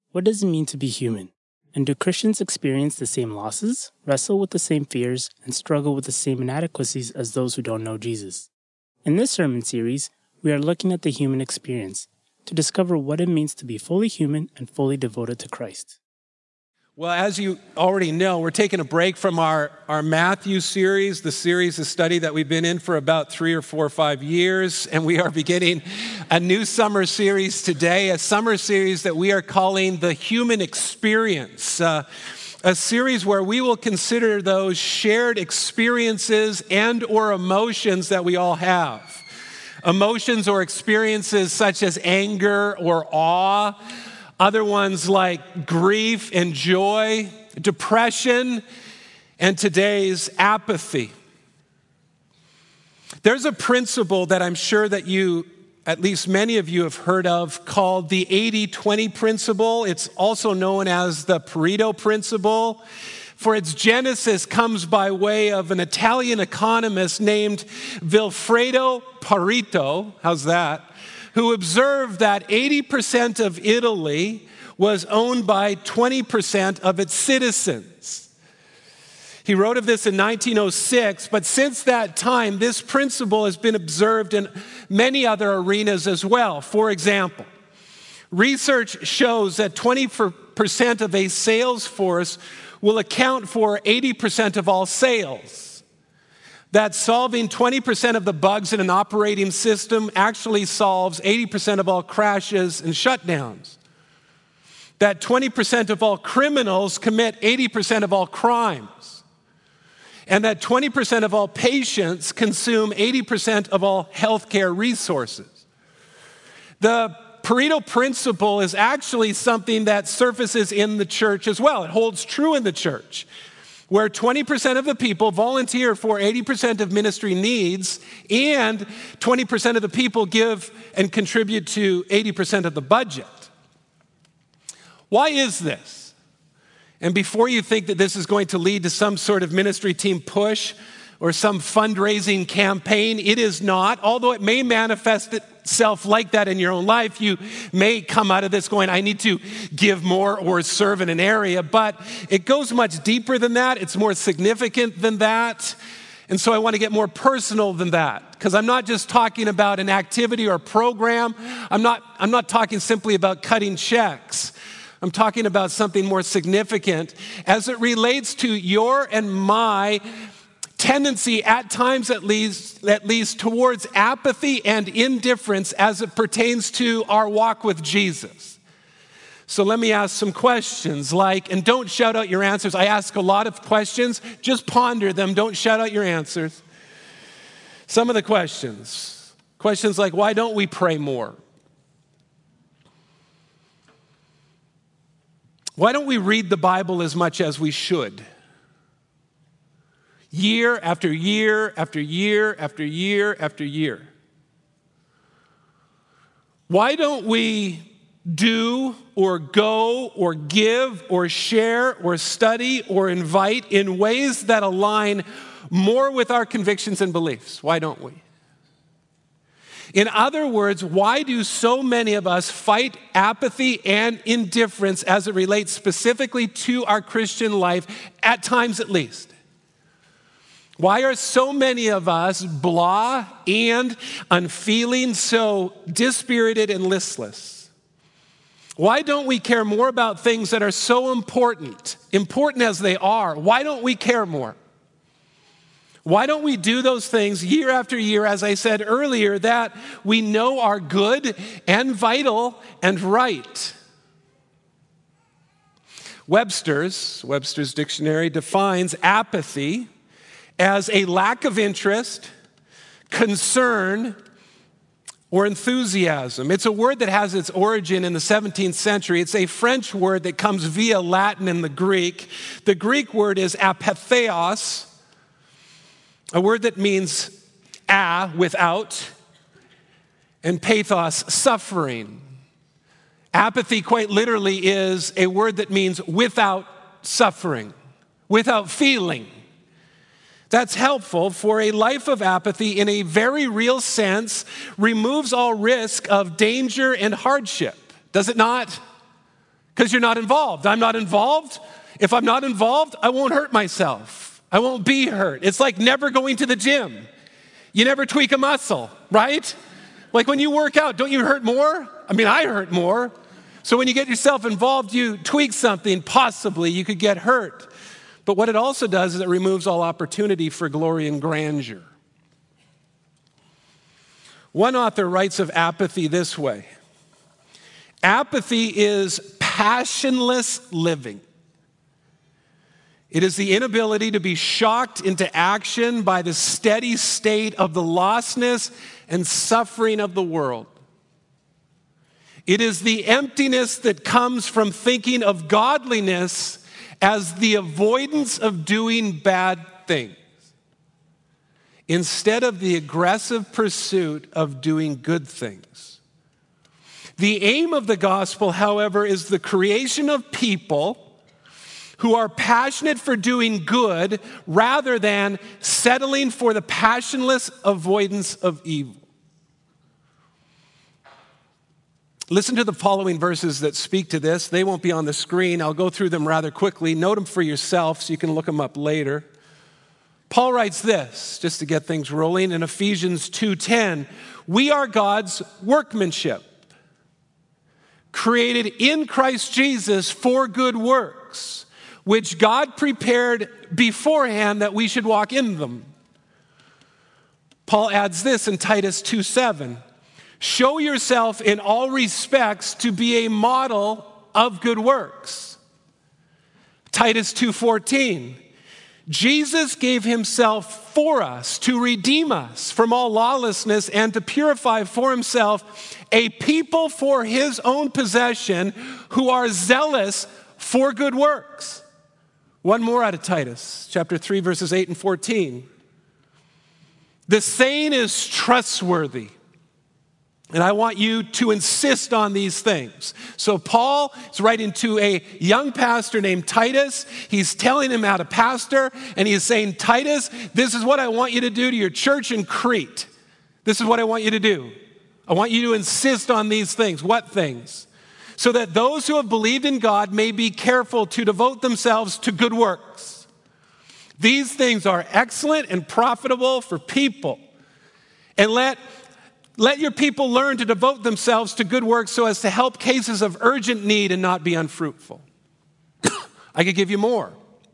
What does it mean to be human? And do Christians experience the same losses, wrestle with the same fears, and struggle with the same inadequacies as those who don't know Jesus? In this sermon series, we are looking at the human experience to discover what it means to be fully human and fully devoted to Christ. Well, as you already know, we're taking a break from our Matthew series, the series, a study that we've been in for about 3 or 4 or 5 years, and we are beginning a new summer series today, a summer series that we are calling The Human Experience, a series where we will consider those shared experiences and or emotions that we all have. Emotions or experiences such as anger or awe, other ones like grief and joy, depression, and today's apathy. There's a principle that I'm sure that you, at least many of you, have heard of called the 80-20 principle. It's also known as the Pareto principle. For its genesis comes by way of an Italian economist named Vilfredo Pareto. How's that? Who observed that 80% of Italy was owned by 20% of its citizens. He wrote of this in 1906, but since that time, this principle has been observed in many other arenas as well. For example, research shows that 20% of a sales force will account for 80% of all sales. That solving 20% of the bugs in an operating system actually solves 80% of all crashes and shutdowns. That 20% of all criminals commit 80% of all crimes. And that 20% of all patients consume 80% of all healthcare resources. The Pareto principle is actually something that surfaces in the church as well. It holds true in the church, where 20% of the people volunteer for 80% of ministry needs, and 20% of the people give and contribute to 80% of the budget. Why is this? And before you think that this is going to lead to some sort of ministry team push or some fundraising campaign, it is not. Although it may manifest itself like that in your own life, you may come out of this going, I need to give more or serve in an area, but it goes much deeper than that. It's more significant than that. And so I want to get more personal than that, because I'm not just talking about an activity or program. I'm not talking simply about cutting checks. I'm talking about something more significant as it relates to your and my tendency, at times at least, towards apathy and indifference as it pertains to our walk with Jesus. So let me ask some questions and don't shout out your answers. I ask a lot of questions. Just ponder them. Don't shout out your answers. Some of the questions like, why don't we pray more? Why don't we read the Bible as much as we should? Year after year after year after year after year. Why don't we do or go or give or share or study or invite in ways that align more with our convictions and beliefs? Why don't we? In other words, why do so many of us fight apathy and indifference as it relates specifically to our Christian life, at times at least? Why are so many of us blah and unfeeling, so dispirited and listless? Why don't we care more about things that are so important as they are? Why don't we care more? Why don't we do those things year after year, as I said earlier, that we know are good and vital and right? Webster's dictionary defines apathy as a lack of interest, concern, or enthusiasm. It's a word that has its origin in the 17th century. It's a French word that comes via Latin and the Greek. The Greek word is apatheos, a word that means without, and pathos, suffering. Apathy, quite literally, is a word that means without suffering, without feeling. That's helpful, for a life of apathy in a very real sense removes all risk of danger and hardship. Does it not? Because you're not involved. I'm not involved. If I'm not involved, I won't hurt myself. I won't be hurt. It's like never going to the gym. You never tweak a muscle, right? Like when you work out, don't you hurt more? I mean, I hurt more. So when you get yourself involved, you tweak something, possibly you could get hurt. But what it also does is it removes all opportunity for glory and grandeur. One author writes of apathy this way: apathy is passionless living. It is the inability to be shocked into action by the steady state of the lostness and suffering of the world. It is the emptiness that comes from thinking of godliness as the avoidance of doing bad things, instead of the aggressive pursuit of doing good things. The aim of the gospel, however, is the creation of people who are passionate for doing good rather than settling for the passionless avoidance of evil. Listen to the following verses that speak to this. They won't be on the screen. I'll go through them rather quickly. Note them for yourself so you can look them up later. Paul writes this, just to get things rolling, in Ephesians 2:10, we are God's workmanship, created in Christ Jesus for good works, which God prepared beforehand that we should walk in them. Paul adds this in Titus 2:7, show yourself in all respects to be a model of good works. Titus 2:14, Jesus gave himself for us to redeem us from all lawlessness and to purify for himself a people for his own possession who are zealous for good works. One more out of Titus, chapter 3, verses 8 and 14. The saying is trustworthy, and I want you to insist on these things. So Paul is writing to a young pastor named Titus. He's telling him how to pastor, and he is saying, Titus, this is what I want you to do to your church in Crete. This is what I want you to do. I want you to insist on these things. What things? So that those who have believed in God may be careful to devote themselves to good works. These things are excellent and profitable for people. And let your people learn to devote themselves to good works so as to help cases of urgent need and not be unfruitful. I could give you more.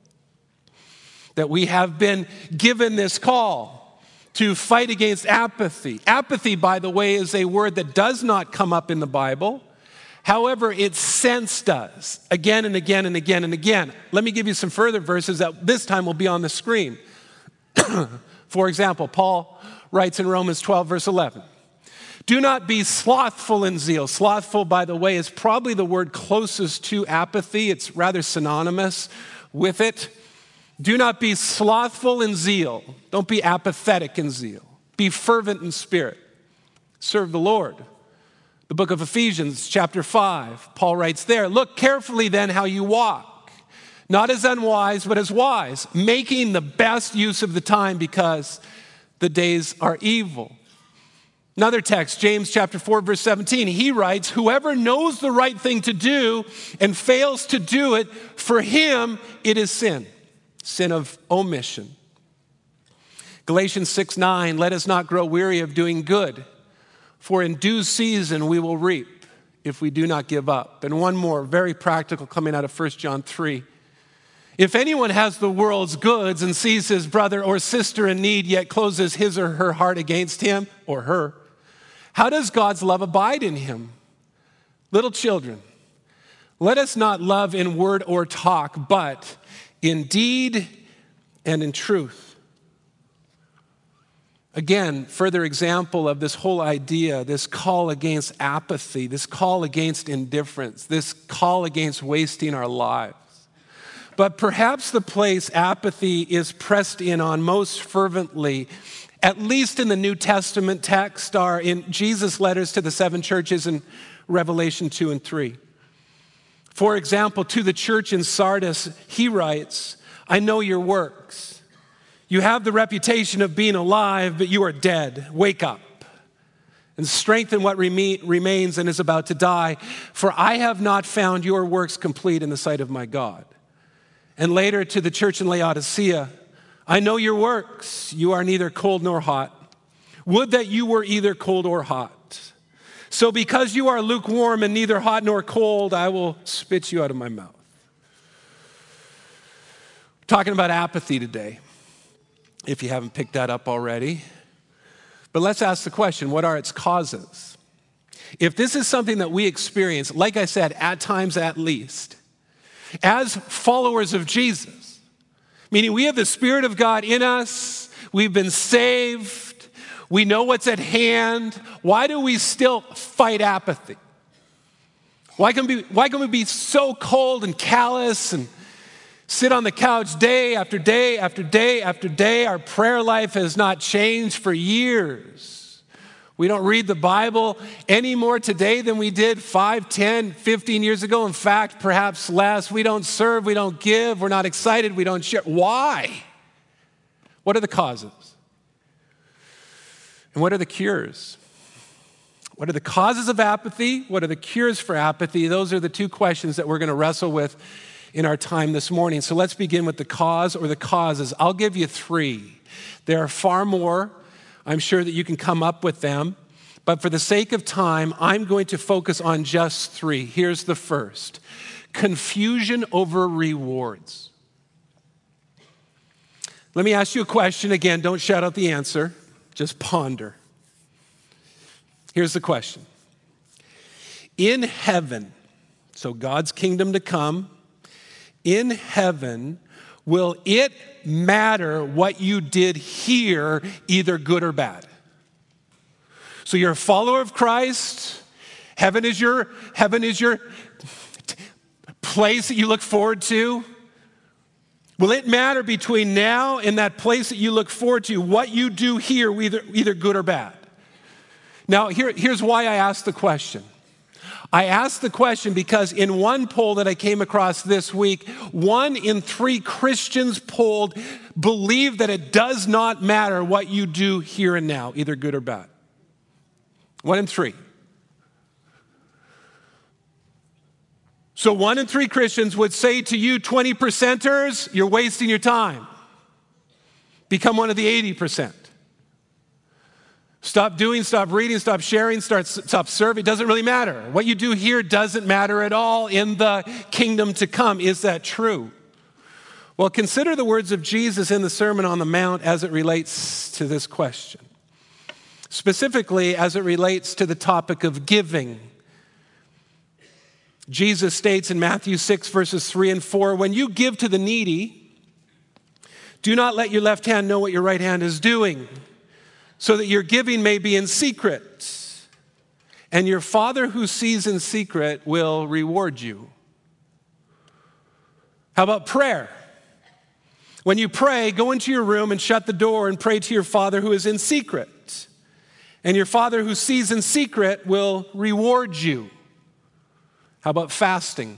That we have been given this call to fight against apathy. Apathy, by the way, is a word that does not come up in the Bible. However, its sense does, again and again and again and again. Let me give you some further verses that this time will be on the screen. For example, Paul writes in Romans 12, verse 11, do not be slothful in zeal. Slothful, by the way, is probably the word closest to apathy. It's rather synonymous with it. Do not be slothful in zeal. Don't be apathetic in zeal. Be fervent in spirit. Serve the Lord. The book of Ephesians, chapter 5, Paul writes there, look carefully then how you walk, not as unwise, but as wise, making the best use of the time because the days are evil. Another text, James chapter 4, verse 17, he writes, whoever knows the right thing to do and fails to do it, for him it is sin, sin of omission. Galatians 6:9, let us not grow weary of doing good, for in due season we will reap if we do not give up. And one more, very practical, coming out of 1 John 3. If anyone has the world's goods and sees his brother or sister in need, yet closes his or her heart against him or her, how does God's love abide in him? Little children, let us not love in word or talk, but in deed and in truth. Again, further example of this whole idea, this call against apathy, this call against indifference, this call against wasting our lives. But perhaps the place apathy is pressed in on most fervently, at least in the New Testament text, are in Jesus' letters to the 7 churches in Revelation 2 and 3. For example, to the church in Sardis, he writes, I know your works. You have the reputation of being alive, but you are dead. Wake up and strengthen what remains and is about to die. For I have not found your works complete in the sight of my God. And later to the church in Laodicea, I know your works. You are neither cold nor hot. Would that you were either cold or hot. So because you are lukewarm and neither hot nor cold, I will spit you out of my mouth. We're talking about apathy today, if you haven't picked that up already. But let's ask the question, what are its causes? If this is something that we experience, like I said, at times at least, as followers of Jesus, meaning we have the Spirit of God in us, we've been saved, we know what's at hand, why do we still fight apathy? Why can we be so cold and callous and sit on the couch day after day after day after day? Our prayer life has not changed for years. We don't read the Bible any more today than we did 5, 10, 15 years ago. In fact, perhaps less. We don't serve, we don't give, we're not excited, we don't share. Why? What are the causes? And what are the cures? What are the causes of apathy? What are the cures for apathy? Those are the two questions that we're going to wrestle with in our time this morning. So let's begin with the cause or the causes. I'll give you 3. There are far more. I'm sure that you can come up with them. But for the sake of time, I'm going to focus on just 3. Here's the first. Confusion over rewards. Let me ask you a question. Again, don't shout out the answer. Just ponder. Here's the question. In heaven, so God's kingdom to come, in heaven, will it matter what you did here, either good or bad? So you're a follower of Christ. Heaven is your place that you look forward to. Will it matter between now and that place that you look forward to, what you do here, either good or bad? Now, here's why I asked the question. I asked the question because in one poll that I came across this week, 1 in 3 Christians polled believe that it does not matter what you do here and now, either good or bad. 1 in 3. So 1 in 3 Christians would say to you, 20%ers, you're wasting your time. Become one of the 80%. Stop doing, stop reading, stop sharing, stop serving. It doesn't really matter. What you do here doesn't matter at all in the kingdom to come. Is that true? Well, consider the words of Jesus in the Sermon on the Mount as it relates to this question. Specifically, as it relates to the topic of giving. Jesus states in Matthew 6, verses 3 and 4, when you give to the needy, do not let your left hand know what your right hand is doing, so that your giving may be in secret. And your Father who sees in secret will reward you. How about prayer? When you pray, go into your room and shut the door and pray to your Father who is in secret. And your Father who sees in secret will reward you. How about fasting?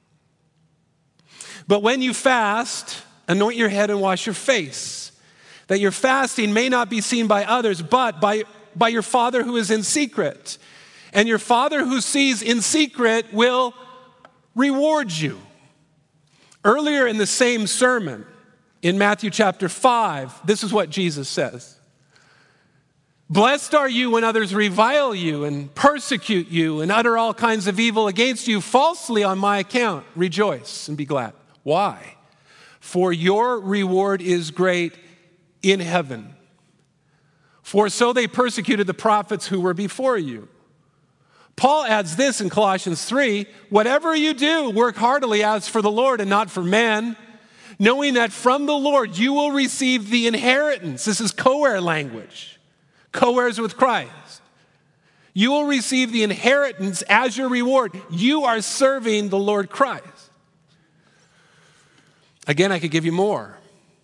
But when you fast, anoint your head and wash your face, that your fasting may not be seen by others, but by your Father who is in secret. And your Father who sees in secret will reward you. Earlier in the same sermon, in Matthew chapter 5, this is what Jesus says. Blessed are you when others revile you and persecute you and utter all kinds of evil against you falsely on my account. Rejoice and be glad. Why? For your reward is great in heaven. For so they persecuted the prophets who were before you. Paul adds this in Colossians 3, whatever you do, work heartily as for the Lord and not for men, knowing that from the Lord you will receive the inheritance. This is co-heir language. Co-heirs with Christ. You will receive the inheritance as your reward. You are serving the Lord Christ. Again, I could give you more.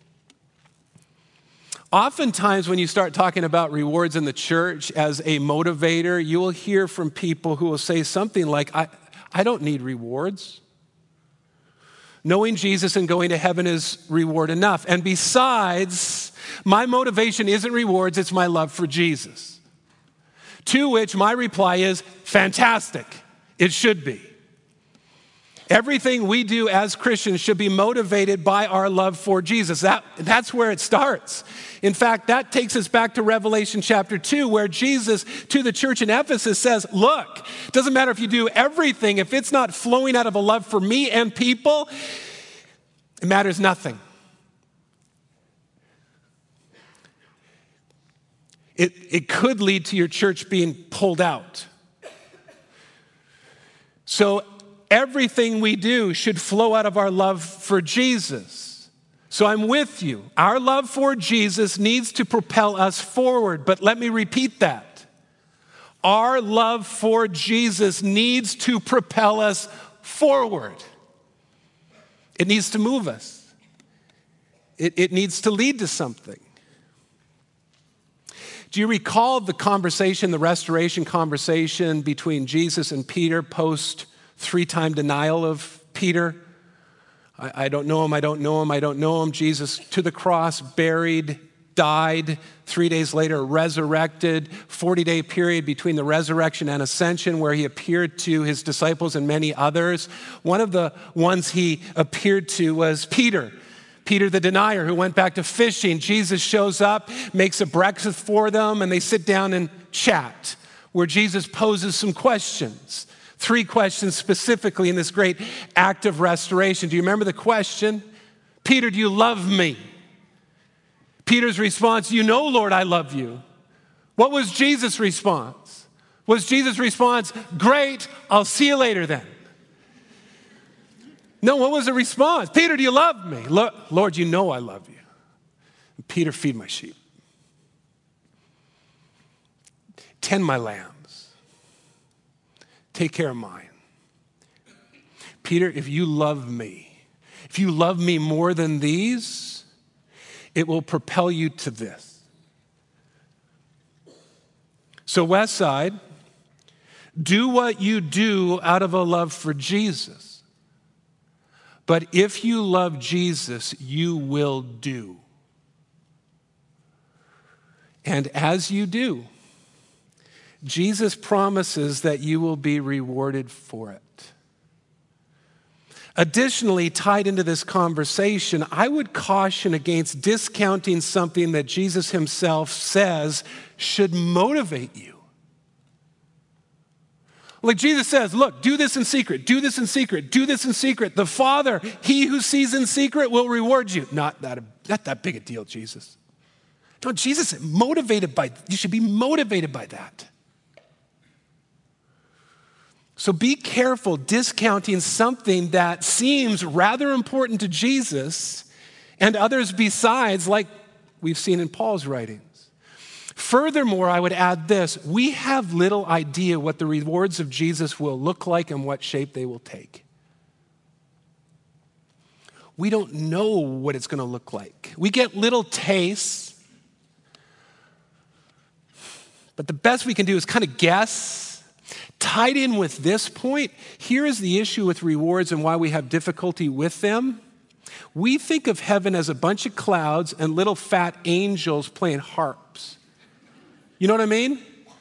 Oftentimes when you start talking about rewards in the church as a motivator, you will hear from people who will say something like, I don't need rewards. Knowing Jesus and going to heaven is reward enough. And besides, my motivation isn't rewards, it's my love for Jesus. To which my reply is, fantastic. It should be. Everything we do as Christians should be motivated by our love for Jesus. That's where it starts. In fact, that takes us back to Revelation chapter 2, where Jesus to the church in Ephesus says, look, it doesn't matter if you do everything, if it's not flowing out of a love for me and people, it matters nothing. It could lead to your church being pulled out. So everything we do should flow out of our love for Jesus. So I'm with you. Our love for Jesus needs to propel us forward. But let me repeat that. Our love for Jesus needs to propel us forward. It needs to move us. It needs to lead to something. Do you recall the conversation, the restoration conversation between Jesus and Peter post 3-time denial of Peter? I don't know him, I don't know him, I don't know him. Jesus to the cross, buried, died, 3 days later resurrected, 40-day period between the resurrection and ascension where he appeared to his disciples and many others. One of the ones he appeared to was Peter the denier, who went back to fishing. Jesus shows up, makes a breakfast for them, and they sit down and chat, where Jesus poses some questions. 3 questions specifically in this great act of restoration. Do you remember the question? Peter, do you love me? Peter's response, you know, Lord, I love you. What was Jesus' response? Was Jesus' response, great, I'll see you later then? No, what was the response? Peter, do you love me? Lord, you know I love you. Peter, feed my sheep. Tend my lambs. Take care of mine. Peter, if you love me more than these, it will propel you to this. So Westside, do what you do out of a love for Jesus. But if you love Jesus, you will do. And as you do, Jesus promises that you will be rewarded for it. Additionally, tied into this conversation, I would caution against discounting something that Jesus himself says should motivate you. Like Jesus says, look, do this in secret, do this in secret, do this in secret. The Father, he who sees in secret will reward you. Not that big a deal, Jesus. No, Jesus is motivated by, you should be motivated by that. So be careful discounting something that seems rather important to Jesus and others besides, like we've seen in Paul's writings. Furthermore, I would add this. We have little idea what the rewards of Jesus will look like and what shape they will take. We don't know what it's going to look like. We get little tastes, but the best we can do is kind of guess. Tied in with this point, here is the issue with rewards and why we have difficulty with them. We think of heaven as a bunch of clouds and little fat angels playing harps. You know what I mean?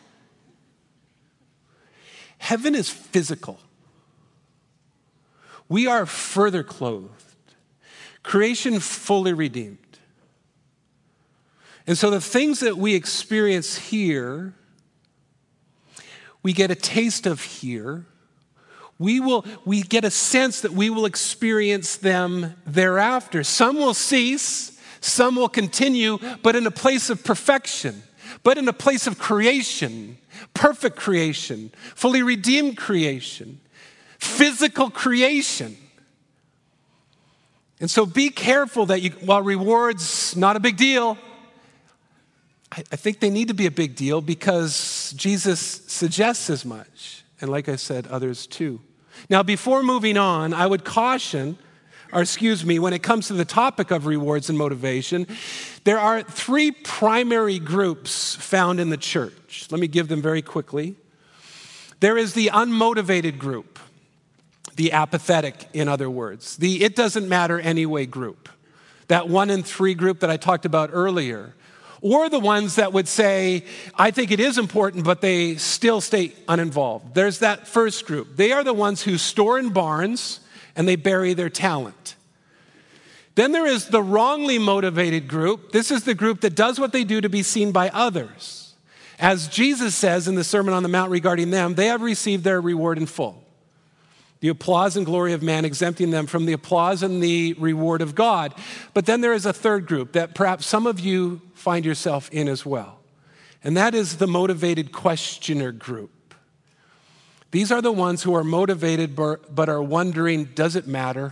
Heaven is physical. We are further clothed. Creation fully redeemed. And so the things that we experience here, we get a taste of here. We get a sense that we will experience them thereafter. Some will cease, some will continue, but in a place of perfection. But in a place of creation, perfect creation, fully redeemed creation, physical creation. And so be careful that while rewards, not a big deal, I think they need to be a big deal because Jesus suggests as much. And like I said, others too. Now, before moving on, I would caution, when it comes to the topic of rewards and motivation, there are 3 primary groups found in the church. Let me give them very quickly. There is the unmotivated group, the apathetic, in other words, the it doesn't matter anyway group, that 1 in 3 group that I talked about earlier. or the ones that would say, I think it is important, but they still stay uninvolved. There's that first group. They are the ones who store in barns and they bury their talent. Then there is the wrongly motivated group. This is the group that does what they do to be seen by others. As Jesus says in the Sermon on the Mount regarding them, they have received their reward in full. The applause and glory of man exempting them from the applause and the reward of God. But then there is a third group that perhaps some of you find yourself in as well. And that is the motivated questioner group. These are the ones who are motivated but are wondering, does it matter?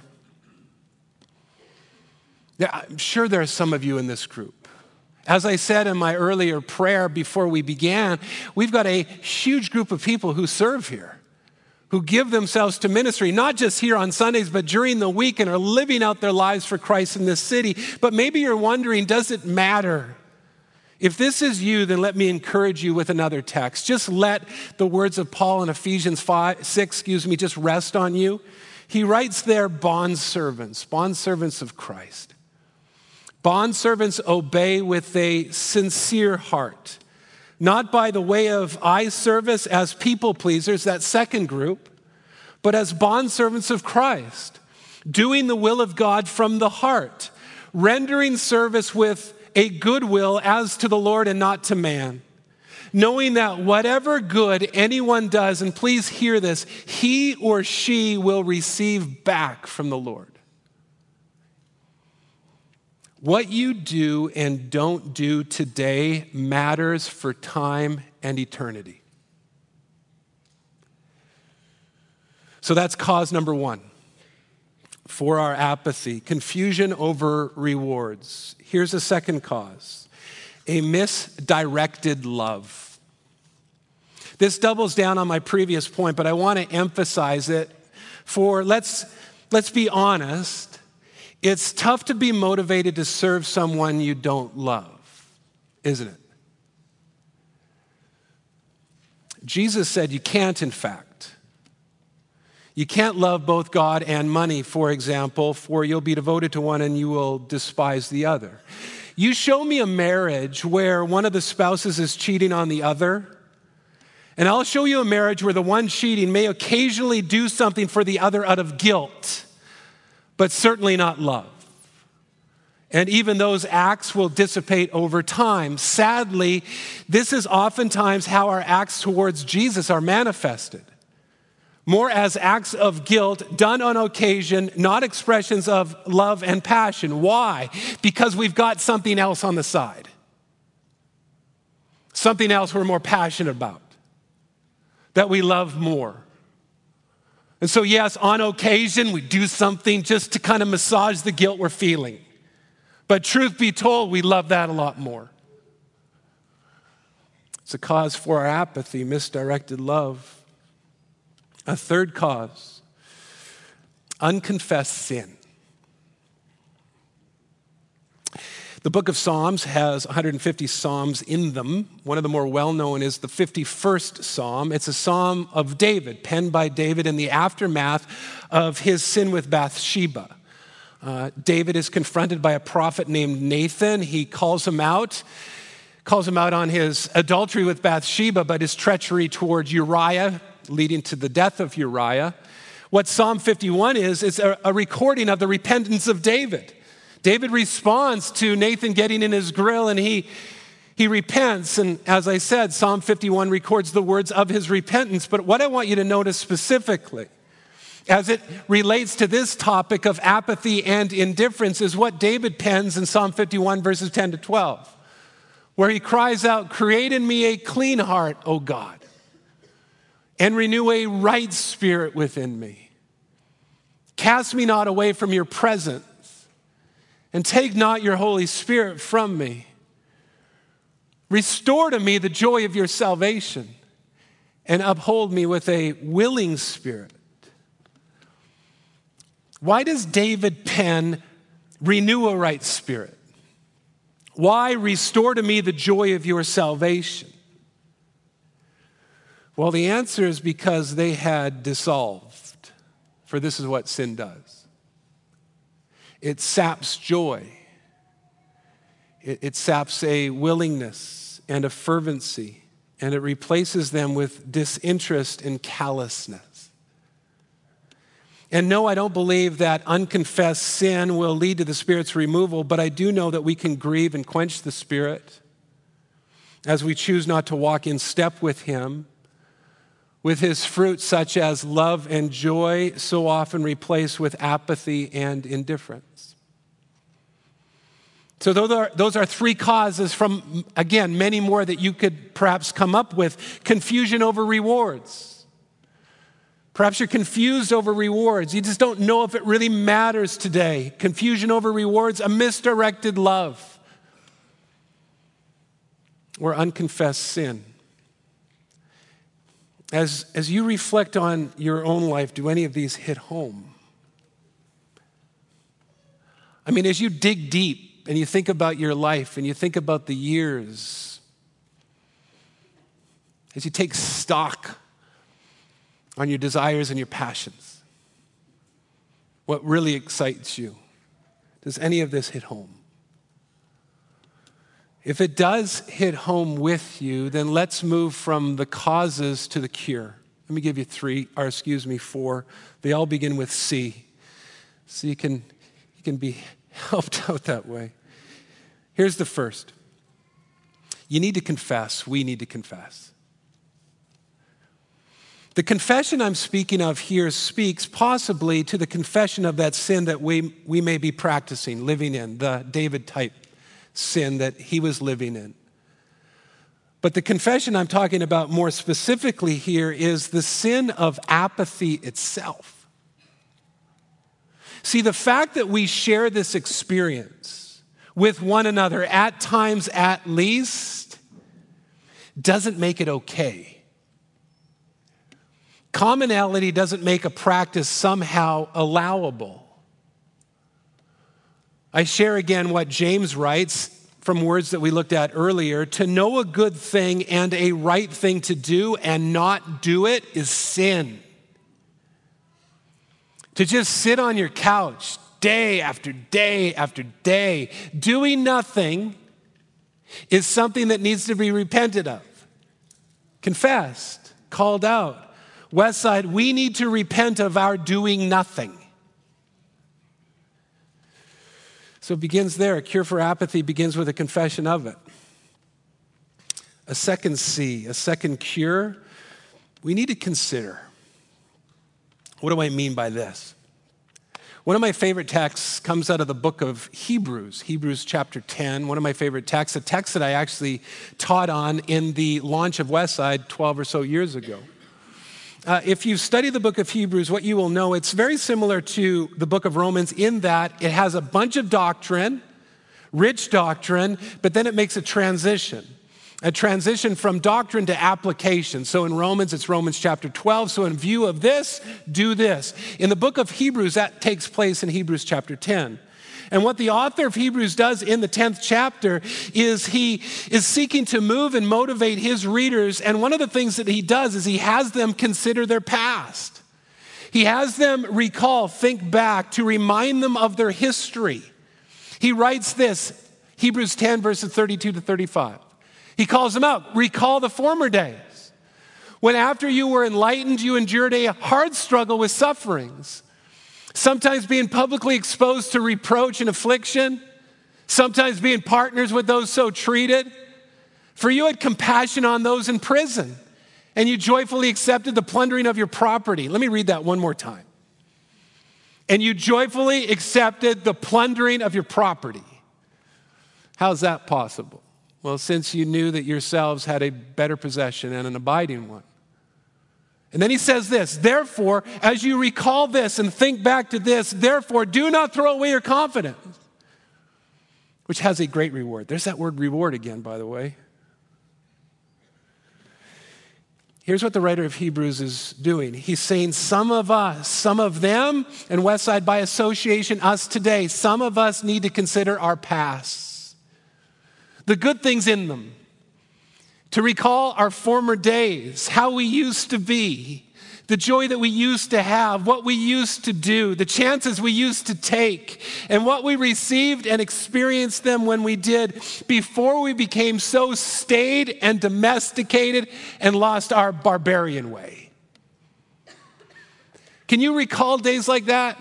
Yeah, I'm sure there are some of you in this group. As I said in my earlier prayer before we began, we've got a huge group of people who serve here, who give themselves to ministry, not just here on Sundays, but during the week and are living out their lives for Christ in this city. But maybe you're wondering, does it matter? If this is you, then let me encourage you with another text. Just let the words of Paul in Ephesians 6, just rest on you. He writes there, bondservants of Christ. Bondservants obey with a sincere heart, not by the way of eye service as people pleasers, that second group, but as bondservants of Christ, doing the will of God from the heart, rendering service with a good will as to the Lord and not to man, knowing that whatever good anyone does, and please hear this, he or she will receive back from the Lord. What you do and don't do today matters for time and eternity. So that's cause number one for our apathy, confusion over rewards. Here's a second cause, a misdirected love. This doubles down on my previous point, but I want to emphasize it for, let's be honest, it's tough to be motivated to serve someone you don't love, isn't it? Jesus said you can't, in fact. You can't love both God and money, for example, for you'll be devoted to one and you will despise the other. You show me a marriage where one of the spouses is cheating on the other, and I'll show you a marriage where the one cheating may occasionally do something for the other out of guilt, but certainly not love. And even those acts will dissipate over time. Sadly, this is oftentimes how our acts towards Jesus are manifested. More as acts of guilt done on occasion, not expressions of love and passion. Why? Because we've got something else on the side. Something else we're more passionate about, that we love more. And so yes, on occasion, we do something just to kind of massage the guilt we're feeling. But truth be told, we love that a lot more. It's a cause for our apathy, misdirected love. A third cause, unconfessed sin. The book of Psalms has 150 psalms in them. One of the more well-known is the 51st Psalm. It's a psalm of David, penned by David in the aftermath of his sin with Bathsheba. David is confronted by a prophet named Nathan. He calls him out on his adultery with Bathsheba, but his treachery towards Uriah, leading to the death of Uriah. What Psalm 51 is a recording of the repentance of David. David responds to Nathan getting in his grill, and he repents. And as I said, Psalm 51 records the words of his repentance. But what I want you to notice specifically, as it relates to this topic of apathy and indifference, is what David pens in Psalm 51, verses 10 to 12, where he cries out, "Create in me a clean heart, O God, and renew a right spirit within me. Cast me not away from your presence, and take not your Holy Spirit from me. Restore to me the joy of your salvation, and uphold me with a willing spirit." Why does David pen, "Renew a right spirit"? Why restore to me the joy of your salvation? Well, the answer is because they had dissolved. For this is what sin does. It saps joy. It saps a willingness and a fervency, and it replaces them with disinterest and callousness. And no, I don't believe that unconfessed sin will lead to the Spirit's removal, but I do know that we can grieve and quench the Spirit as we choose not to walk in step with Him, with His fruit such as love and joy, so often replaced with apathy and indifference. So those are three causes from, again, many more that you could perhaps come up with. Confusion over rewards. Perhaps you're confused over rewards. You just don't know if it really matters today. Confusion over rewards, a misdirected love, or unconfessed sin. As you reflect on your own life, do any of these hit home? I mean, as you dig deep and you think about your life and you think about the years, as you take stock on your desires and your passions, what really excites you, does any of this hit home? If it does hit home with you, then let's move from the causes to the cure. Let me give you four. They all begin with C. So you can be helped out that way. Here's the first. You need to confess. We need to confess. The confession I'm speaking of here speaks possibly to the confession of that sin that we may be practicing, living in, the David type sin that he was living in. But the confession I'm talking about more specifically here is the sin of apathy itself. See, the fact that we share this experience with one another, at times at least, doesn't make it okay. Commonality doesn't make a practice somehow allowable. I share again what James writes from words that we looked at earlier. To know a good thing and a right thing to do and not do it is sin. To just sit on your couch day after day after day, doing nothing, is something that needs to be repented of, confessed, called out. Westside, we need to repent of our doing nothing. So it begins there. A cure for apathy begins with a confession of it. A second C, a second cure, we need to consider. What do I mean by this? One of my favorite texts comes out of the book of Hebrews chapter 10, one of my favorite texts, a text that I actually taught on in the launch of Westside 12 or so years ago. If you study the book of Hebrews, what you will know, it's very similar to the book of Romans in that it has a bunch of doctrine, rich doctrine, but then it makes a transition from doctrine to application. So in Romans, it's Romans chapter 12. So in view of this, do this. In the book of Hebrews, that takes place in Hebrews chapter 10. And what the author of Hebrews does in the 10th chapter is he is seeking to move and motivate his readers. And one of the things that he does is he has them consider their past. He has them recall, think back, to remind them of their history. He writes this, Hebrews 10, verses 32 to 35. He calls them out, recall the former days, when after you were enlightened, you endured a hard struggle with sufferings, sometimes being publicly exposed to reproach and affliction, sometimes being partners with those so treated. For you had compassion on those in prison, and you joyfully accepted the plundering of your property. Let me read that one more time. And you joyfully accepted the plundering of your property. How's that possible? Well, since you knew that yourselves had a better possession and an abiding one. And then he says this, therefore, as you recall this and think back to this, therefore, do not throw away your confidence, which has a great reward. There's that word reward again, by the way. Here's what the writer of Hebrews is doing. He's saying some of us, some of them, and Westside by association, us today, some of us need to consider our pasts, the good things in them. To recall our former days, how we used to be, the joy that we used to have, what we used to do, the chances we used to take, and what we received and experienced them when we did before we became so staid and domesticated and lost our barbarian way. Can you recall days like that?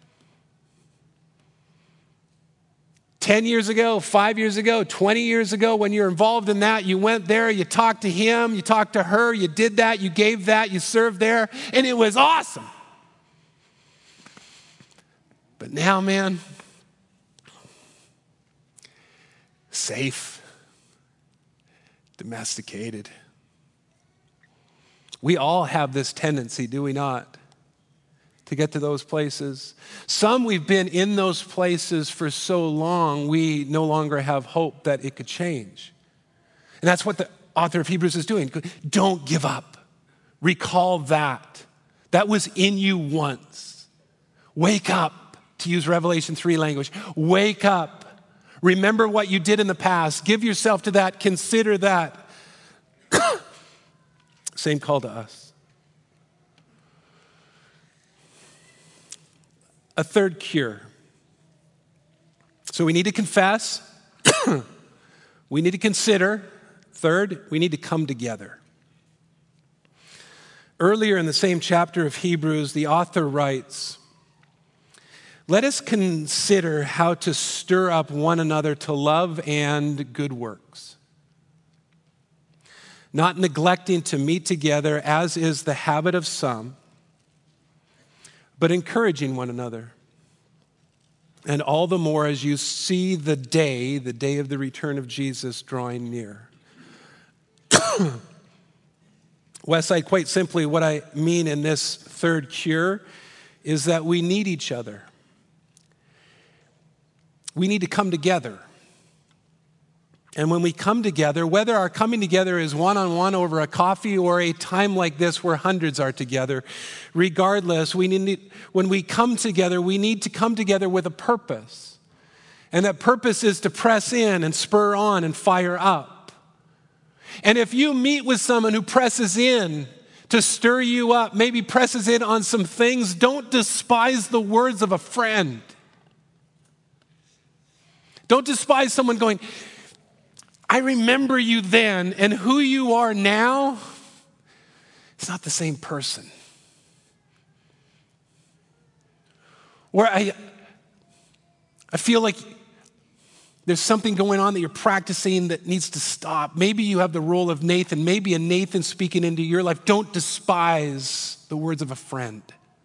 10 years ago, 5 years ago, 20 years ago, when you're involved in that, you went there, you talked to him, you talked to her, you did that, you gave that, you served there, and it was awesome. But now, man, safe, domesticated. We all have this tendency, do we not? To get to those places. Some we've been in those places for so long, we no longer have hope that it could change. And that's what the author of Hebrews is doing. Don't give up. Recall that. That was in you once. Wake up, to use Revelation 3 language. Wake up. Remember what you did in the past. Give yourself to that. Consider that. Same call to us. A third cure. So we need to confess. We need to consider. Third, we need to come together. Earlier in the same chapter of Hebrews, the author writes, "Let us consider how to stir up one another to love and good works, not neglecting to meet together, as is the habit of some, but encouraging one another. And all the more as you see the day of the return of Jesus drawing near." Westside, quite simply, what I mean in this third cure is that we need each other. We need to come together. And when we come together, whether our coming together is one-on-one over a coffee or a time like this where hundreds are together, regardless, when we come together, we need to come together with a purpose. And that purpose is to press in and spur on and fire up. And if you meet with someone who presses in to stir you up, maybe presses in on some things, don't despise the words of a friend. Don't despise someone going, "I remember you then," and who you are now, it's not the same person. Or I feel like there's something going on that you're practicing that needs to stop. Maybe you have the role of Nathan, maybe a Nathan speaking into your life. Don't despise the words of a friend.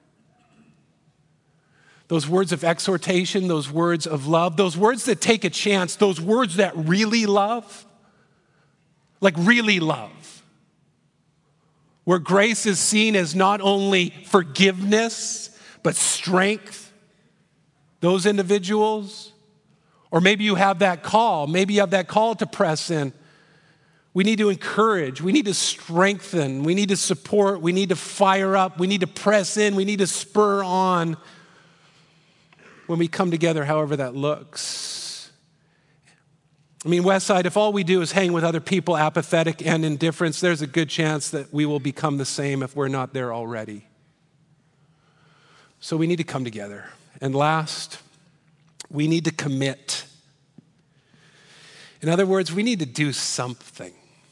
Those words of exhortation, those words of love, those words that take a chance, those words that really love, like really love, where grace is seen as not only forgiveness, but strength. Those individuals, or maybe you have that call, to press in. We need to encourage, we need to strengthen, we need to support, we need to fire up, we need to press in, we need to spur on. When we come together, however that looks. I mean, Westside, if all we do is hang with other people, apathetic and indifference, there's a good chance that we will become the same if we're not there already. So we need to come together. And last, we need to commit. In other words, we need to do something.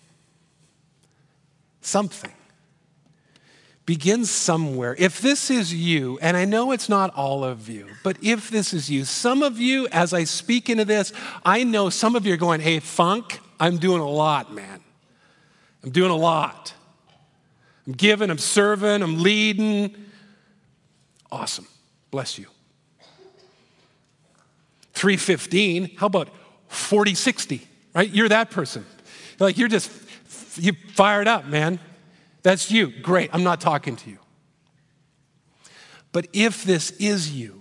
Something. Begin somewhere. If this is you, and I know it's not all of you, but if this is you, some of you, as I speak into this, I know some of you are going, "Hey, Funk, I'm doing a lot, man. I'm doing a lot. I'm giving, I'm serving, I'm leading." Awesome. Bless you. 315, how about 40-60, right? You're that person. Like you fired up, man. That's you. Great. I'm not talking to you. But if this is you,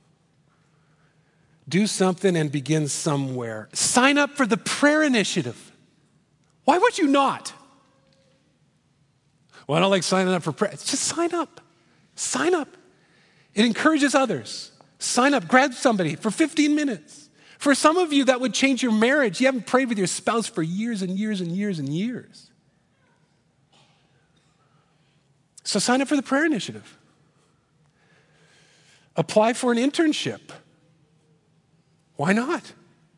do something and begin somewhere. Sign up for the prayer initiative. Why would you not? Well, I don't like signing up for prayer. Just sign up. Sign up. It encourages others. Sign up. Grab somebody for 15 minutes. For some of you, that would change your marriage. You haven't prayed with your spouse for years and years and years and years. So sign up for the prayer initiative. Apply for an internship. Why not?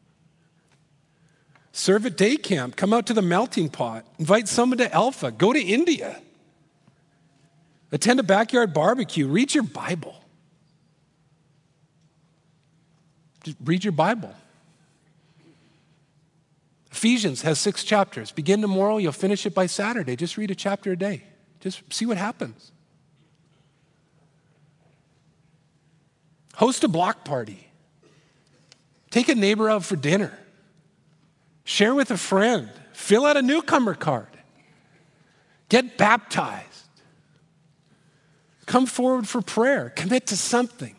Serve at day camp. Come out to the melting pot. Invite someone to Alpha. Go to India. Attend a backyard barbecue. Read your Bible. Just read your Bible. Ephesians has 6 chapters. Begin tomorrow, you'll finish it by Saturday. Just read a chapter a day. Just see what happens. Host a block party. Take a neighbor out for dinner. Share with a friend. Fill out a newcomer card. Get baptized. Come forward for prayer. Commit to something.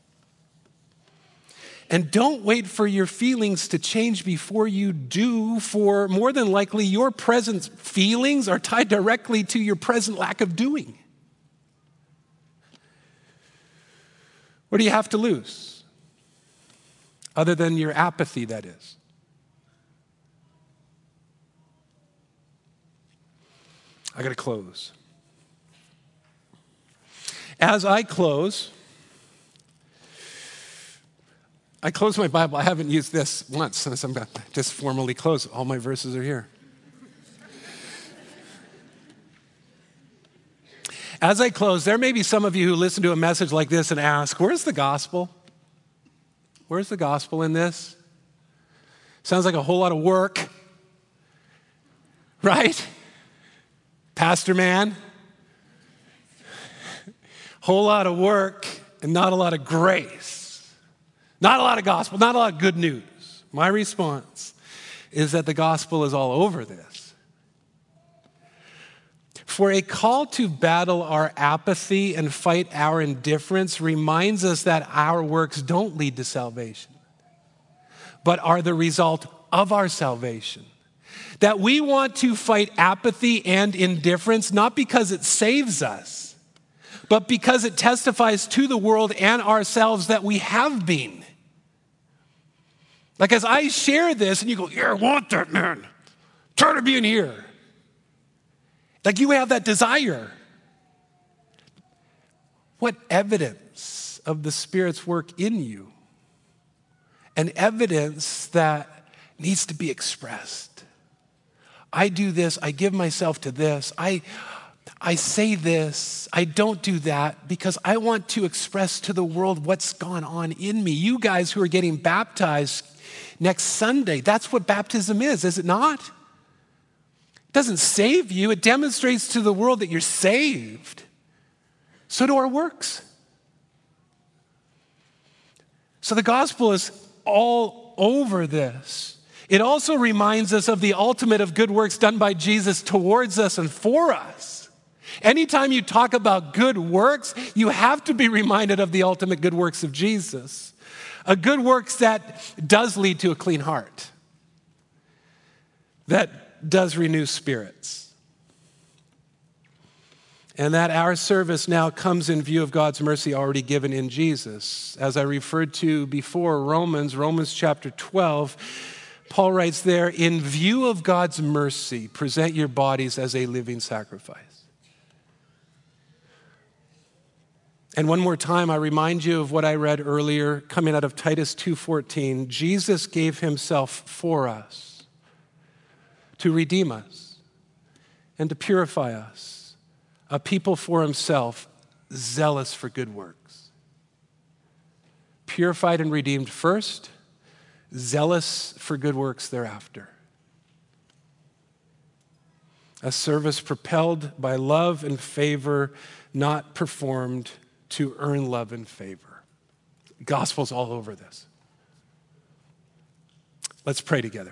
And don't wait for your feelings to change before you do, for more than likely your present feelings are tied directly to your present lack of doing. What do you have to lose? Other than your apathy, that is. I got to close. As I close my Bible. I haven't used this once since I'm about to just formally close. All my verses are here. As I close, there may be some of you who listen to a message like this and ask, where's the gospel? Where's the gospel in this? Sounds like a whole lot of work, right? Pastor man. Whole lot of work and not a lot of grace. Not a lot of gospel, not a lot of good news. My response is that the gospel is all over this. For a call to battle our apathy and fight our indifference reminds us that our works don't lead to salvation, but are the result of our salvation. That we want to fight apathy and indifference, not because it saves us, but because it testifies to the world and ourselves that we have been. Like as I share this and you go, yeah, I want that, man. Tired of being here. Like you have that desire. What evidence of the Spirit's work in you? An evidence that needs to be expressed. I do this, I give myself to this, I say this, I don't do that because I want to express to the world what's gone on in me. You guys who are getting baptized next Sunday, that's what baptism is it not? It doesn't save you. It demonstrates to the world that you're saved. So do our works. So the gospel is all over this. It also reminds us of the ultimate of good works done by Jesus towards us and for us. Anytime you talk about good works, you have to be reminded of the ultimate good works of Jesus. A good works that does lead to a clean heart, that does renew spirits. And that our service now comes in view of God's mercy already given in Jesus. As I referred to before, Romans chapter 12, Paul writes there, in view of God's mercy, present your bodies as a living sacrifice. And one more time, I remind you of what I read earlier, coming out of Titus 2:14. Jesus gave himself for us to redeem us and to purify us, a people for himself, zealous for good works. Purified and redeemed first, zealous for good works thereafter. A service propelled by love and favor, not performed to earn love and favor. The gospel's all over this. Let's pray together.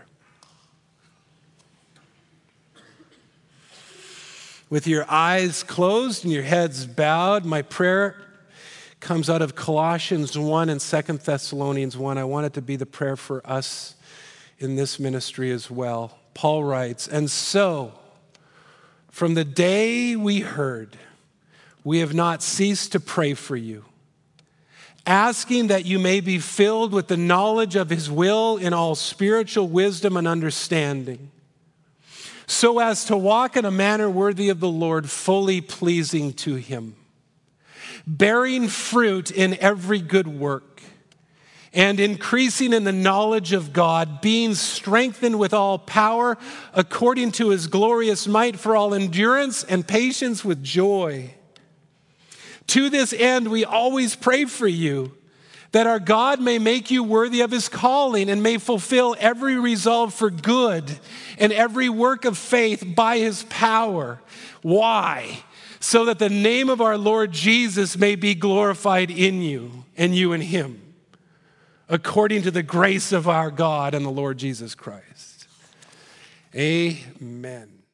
With your eyes closed and your heads bowed, my prayer comes out of Colossians 1 and 2 Thessalonians 1. I want it to be the prayer for us in this ministry as well. Paul writes, and so, from the day we heard, we have not ceased to pray for you, asking that you may be filled with the knowledge of his will in all spiritual wisdom and understanding, so as to walk in a manner worthy of the Lord, fully pleasing to him, bearing fruit in every good work, and increasing in the knowledge of God, being strengthened with all power according to his glorious might, for all endurance and patience with joy. To this end, we always pray for you, that our God may make you worthy of his calling and may fulfill every resolve for good and every work of faith by his power. Why? So that the name of our Lord Jesus may be glorified in you and you in him, according to the grace of our God and the Lord Jesus Christ. Amen.